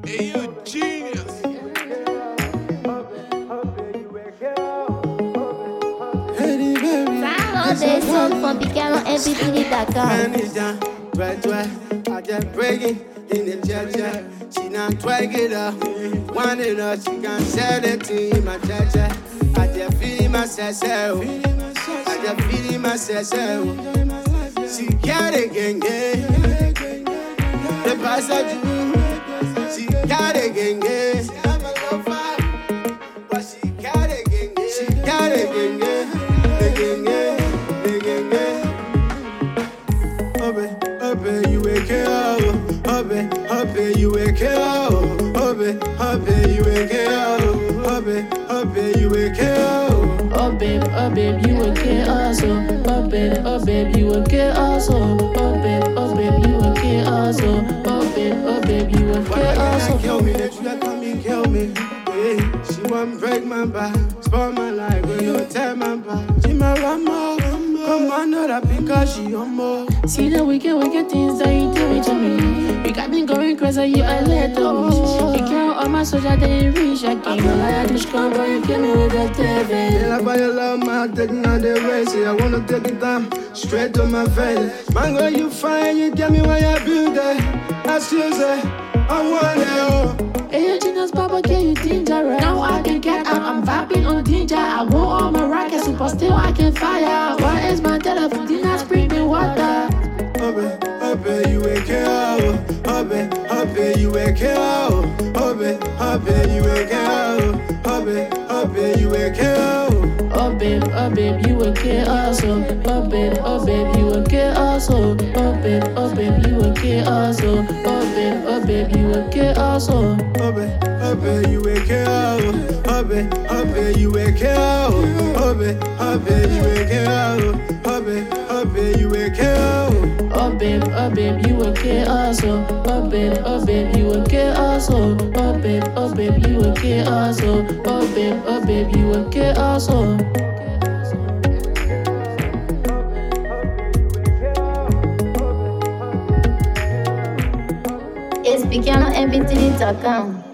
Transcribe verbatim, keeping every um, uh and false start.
Hey, you genius. Download this song from piano m p three dot com. Manager, right, right. I just breaking in the church. She not twag it up. One it up, she can sell it to my church. I just feel myself. I just feel myself. She got it again, yeah. The passage, she got it again, yeah. But she got it again, yeah. She got it again, yeah. Again, yeah. Again, yeah. Obe, obe, you wake up. Obe, obe, you wake up. Obe, obe, you wake up. Obe, obe, you wake up. Oh babe, oh babe, you okay also. Oh babe, oh babe, you okay also. Oh babe, oh babe, you okay also. Oh babe, oh babe, you okay Why also. can't kill me? The truth come and kill me. Hey, she want break my back, spoil my life, but no tell my back. She my Rama, come on, know that because she on more. See the wicked, wicked things that you do to me. You got me going crazy, you a little wish. You can't all my soldier, they reach. I can't lie, this come, but you kill me with a T V. Yeah, like by your love, man, taking on the race. I wanna take it down, straight to my face. Man, girl, you fine, you get me when you build it. That's you say, I want it. Hey, you genius, Papa, can you dangerous? Now I can get out, I'm vibing on danger. I want all my rockets, super still I can fire. Why is my telephone, did not spring me water? Obe, obe, you wake up. Obe, obe, you wake up. Obe, obe, you wake up. Obe, obe, you wake up. Oh babe, oh babe, you okay also. Oh babe, oh babe, you okay also. Oh babe, oh babe, you okay also. Oh babe, oh babe, you okay also. Obe, obe, you wake up. Obe, obe, you wake up. Obe, obe, you wake up. Obe, obe, you wake up. Oh babe, oh babe, you okay also. Oh babe, oh babe, you okay also. Oh babe, oh babe, you okay also. Oh babe, oh babe, you okay also. It's piano m p three dot com.